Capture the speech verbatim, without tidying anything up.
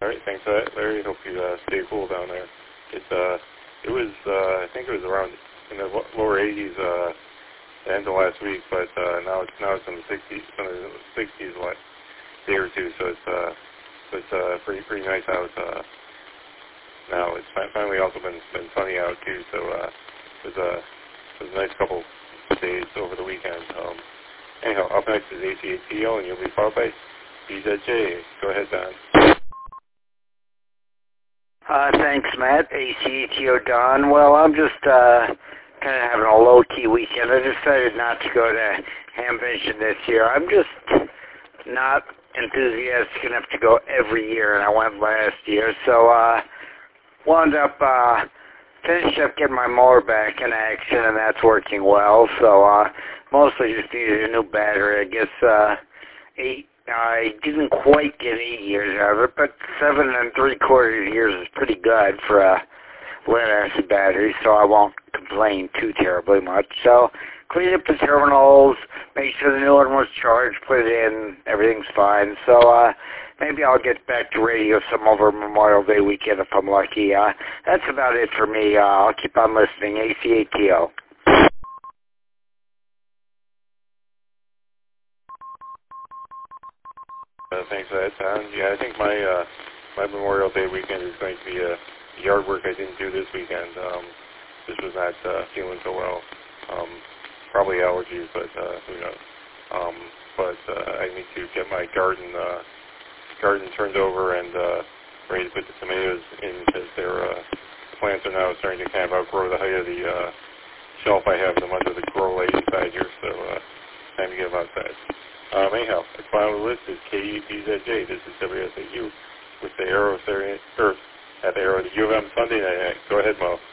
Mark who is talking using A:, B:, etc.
A: All right, thanks for that, Larry. Hope you uh, stay cool down there. It uh, it was uh, I think it was around in the lower eighties uh, the end of last week, but uh, now it's now it's in the sixties, in the sixties last day or two. So it's uh, so it's uh, pretty pretty nice out uh, now. It's fi- finally also been been sunny out too. So uh, it was a it was a nice couple of days over the weekend. Um, anyhow, up next is A C A T O, and you'll be followed by B Z J. Go ahead, Don.
B: Uh, thanks, Matt. A C A T O Don. Well, I'm just uh, kind of having a low-key weekend. I decided not to go to Hamvention this year. I'm just not enthusiastic enough to go every year, and I went last year. So uh, wound up, uh, finished up getting my mower back in action, and that's working well. So uh, mostly just needed a new battery. I guess uh, eight. I didn't quite get eight years out of it, but seven and three quarters years is pretty good for a lead-acid battery, so I won't complain too terribly much. So cleaned up the terminals, make sure the new one was charged, put it in, everything's fine. So uh, maybe I'll get back to radio some over Memorial Day weekend if I'm lucky. Uh, that's about it for me. Uh, I'll keep on listening. A C A T O.
A: Uh, thanks for that, Don. Yeah, I think my uh, my Memorial Day weekend is going to be uh, yard work I didn't do this weekend. Um, this was not uh, feeling so well. Um, probably allergies, but uh, who knows. Um, but uh, I need to get my garden uh, garden turned over and uh, ready to put the tomatoes in because their uh, plants are now starting to kind of outgrow the height of the uh, shelf I have them under the grow light inside here. So uh, time to get them outside. Um, anyhow, the final list is K E P Z J. This is W S A U with the Aero Earth at the Aero the U of M Sunday night. Go ahead, Mo.